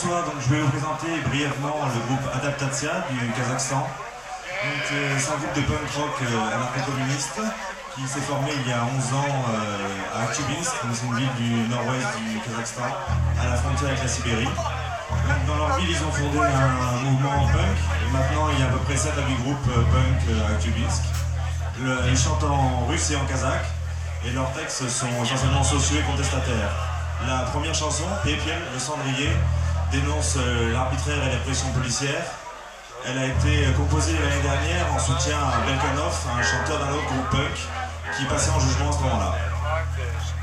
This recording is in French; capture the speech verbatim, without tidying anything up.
bonsoir, donc je vais vous présenter brièvement le groupe Adaptatia du Kazakhstan. Donc, euh, c'est un groupe de punk rock euh, anarcho-communiste qui s'est formé il y a onze ans euh, à Akhtubinsk, c'est une ville du nord-ouest du Kazakhstan, à la frontière avec la Sibérie. Donc, dans leur ville, ils ont fondé un, un mouvement punk et maintenant il y a à peu près sept à huit groupes euh, punk euh, à Akhtubinsk. Le, ils chantent en russe et en kazakh et leurs textes sont essentiellement sociaux et contestataires. La première chanson, Pepiel, le cendrier, dénonce euh, l'arbitraire et la pression policière. Elle a été composée l'année dernière en soutien à Belkanov, un chanteur d'un autre groupe punk qui passait en jugement à ce moment-là.